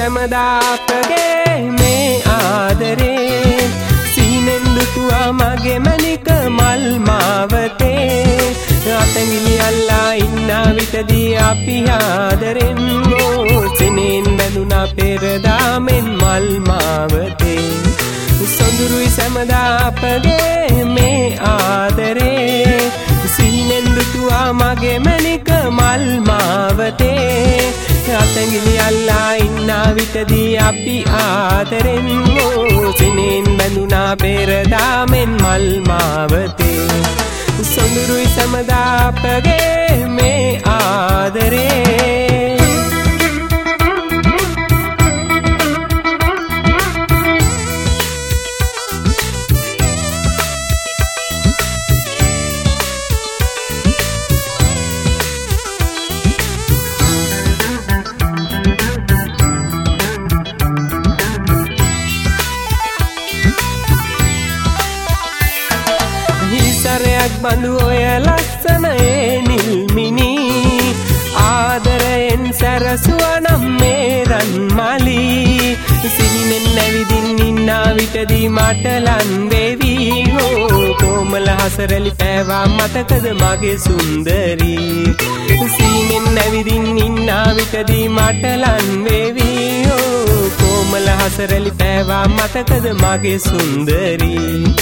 සැමදාපගේ මේ ආදරේ සීනෙන් දුටුවා මගේ මැණික මල් මාවතේ අතැඟිලි අල්ලා ඉන්නා විටදී අපි ආදරෙන් සිනෙන් බැඳුනා පෙරදාමෙන් මල් මාවතේ සොඳුරුයි සැමදාපගේ මේ ආදරේ සීනෙන් දුටුවා මගේ මැණික මල් මාවතේ අතැඟිලි අල්ලා ඉන්නා විටදී අපි ආදරෙන් සිනෙන් බැඳුනා පෙරදාමෙන් මල් මාවතේ සොඳුරුයි සැමදාපගේ මේ ආදරේ සරයක් බඳු ඔය ලස්සන ඒ නිල්මිනි ආදරයෙන් සැරසුවනම් මේ රන්මලි සිහිනෙන් නැවිදින් ඉන්නා විටදී මට ලන් වේවි කොමල හසරලි පෑවා මතකද මගේ සුන්දරී සිහිනෙන් නැවිදින් ඉන්නා විටදී මට ලන් වේවි කොමල හසරලි පෑවා මතකද මගේ සුන්දරී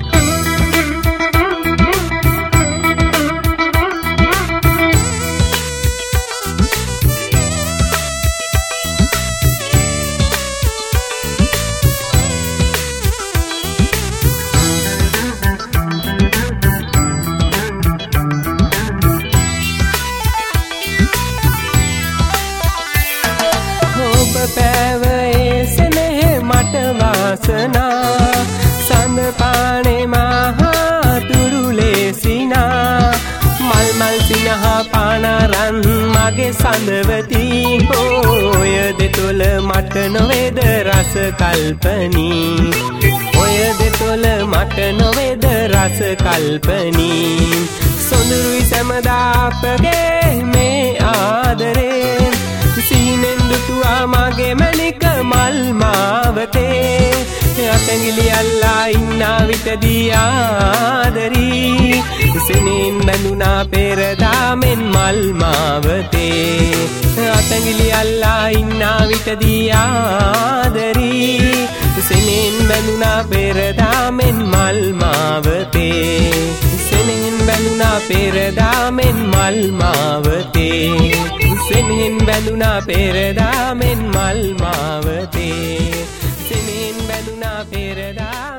පැවයේ සෙනෙහ මට වාසනා සඳ පානේ මහා තුරුලේසිනා මල් මල් සිනහා පානරන් මගේ සඳවති ඔය දෙතොල මට නොවේද රස කල්පනී ඔය දෙතොල මට නොවේද රස කල්පනී සොඳුරුයි සැමදාපගේ මේ ආදරේ සීනෙන් දුටුවා මගේ මැණික මල් මාවතේ අතැඟිලි අල්ලා ඉන්නා විටදී ආදරී සිනෙන් බැඳුනා පෙරදාමෙන් මල් මාවතේ අතැඟිලි අල්ලා ඉන්නා විටදී ආදරී සිනෙන් බැඳුනා පෙරදාමෙන් මල් මාවතේ සිනෙන් බැඳුනා පෙරදාමෙන් මල් මාවතේ සිනෙන් බැඳුනා පෙරදාමෙන් මල් මාවතේ සිනෙන් බැඳුනා පෙරදාමෙන්